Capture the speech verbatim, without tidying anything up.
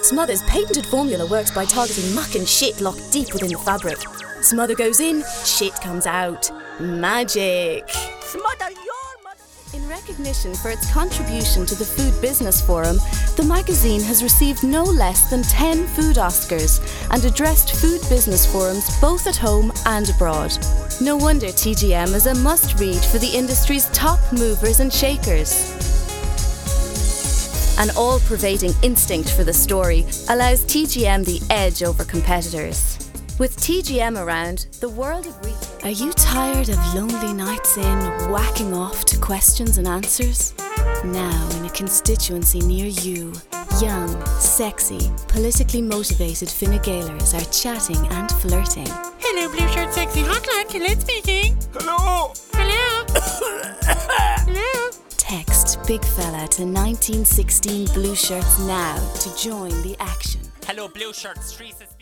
Smother's patented formula works by targeting muck and shit locked deep within the fabric. Smother goes in, shit comes out. Magic! Smother your mother! In recognition for its contribution to the Food Business Forum, the magazine has received no less than ten food Oscars and addressed food business forums both at home and abroad. No wonder T G M is a must-read for the industry's top movers and shakers. An all-pervading instinct for the story allows T G M the edge over competitors. With T G M around, the world of retail... Are you tired of lonely nights in, whacking off to questions and answers? Now, in a constituency near you, young, sexy, politically motivated Fine Gaelers are chatting and flirting. Hello, Blue Shirt Sexy Hotline, Colette speaking. Hello! Hello! Hello! Text Big Fella to nineteen sixteen Blue Shirts now to join the action. Hello, Blue Shirts, Teresa speaking.